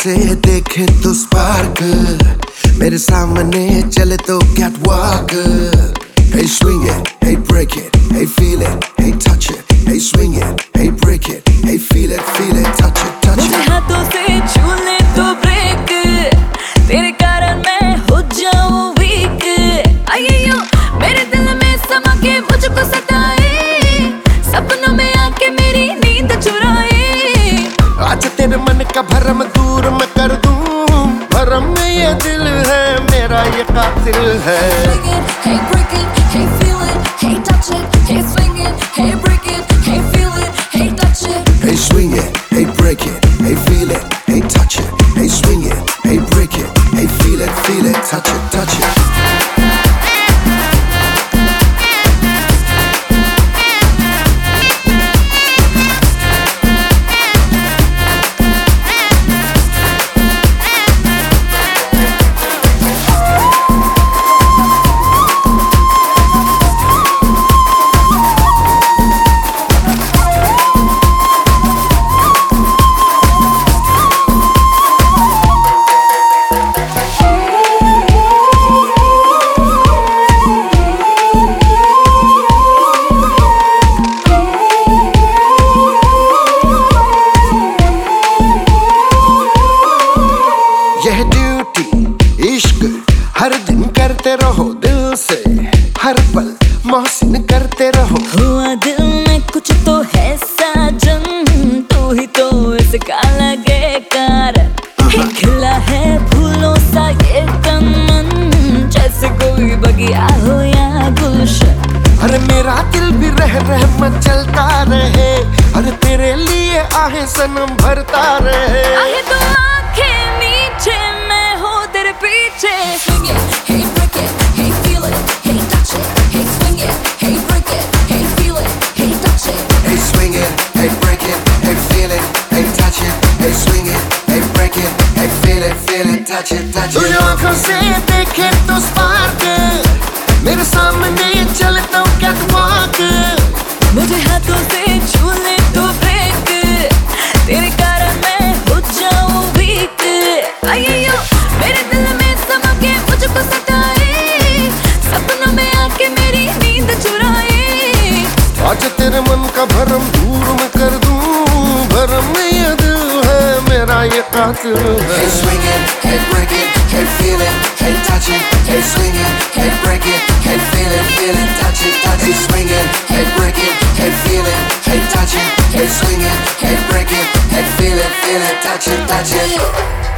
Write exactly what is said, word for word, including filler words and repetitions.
से देखे तो स्पार्क, मेरे सामने चले तो catwalk. Hey swing it, hey break it, hey feel it, hey touch it, hey swing it, hey break it, hey feel it, feel it, touch it, touch it। मुझे हाथों से छू ले तो ब्रेक, तेरे कारण मैं हो जाऊं वीक। आइयो मेरे दिल में समा के मुझको सताए, सपनों में आके मेरी नींद चुराए। आज तेरे मन का भरम दूर मैं कर दूं, भरम में ये दिल है मेरा, ये कातिल है। Hey break it, hey feel it, hey touch it, hey swing it, hey break it, hey feel it, hey touch it। Hey swing it, hey break it, hey feel it, hey touch it, hey swing it, hey break it, hey feel it, feel it, touch it, touch it। यह duty इश्क हर दिन करते रहो दिल से, हर पल मोहसिन करते रहो। हुआ दिल में कुछ तो है साजन, तू ही तो इसका लगे कारण। खिला है फूलों सा ये तन मन, जैसे कोई बगिया हो या गुलशन। अरे मेरा दिल भी रह रह मत चलता रहे, अरे तेरे लिए आहे सनम भरता रहे। आहे तो आंखें मीठे मैं हो तेरे पीछे। Swing it, hey break it, hey feel it, hey touch it, hey swing it, hey break it, hey feel it, hey touch it। Hey swing it, hey break it, hey feel it, hey touch it, hey swing it, hey break it, hey feel it, feel it, touch it, touch it। तुझे आँखों से देखे तो spark, मेरे सामने चले तो catwalk. मुझे हाथों से छू ले तो ब्रेक, तेरे कारण मैं हो जाऊं वीक। आइयो मेरे दिल में समा के मुझको सताए, सपनों में आके मेरी नींद चुराए। आज तेरे मन का भरम दूर मैं कर दूं, भरम में ये दिल है मेरा, ये कातिल है। Hey swing it, hey break it, hey feel it, hey touch it, hey swing it, hey break it, hey feel it, feel it, touch it, touch it। Hey swing it, hey break it, hey feel it, hey touch it, hey swing it, hey break it, hey feel it, feel it, touch it, touch it।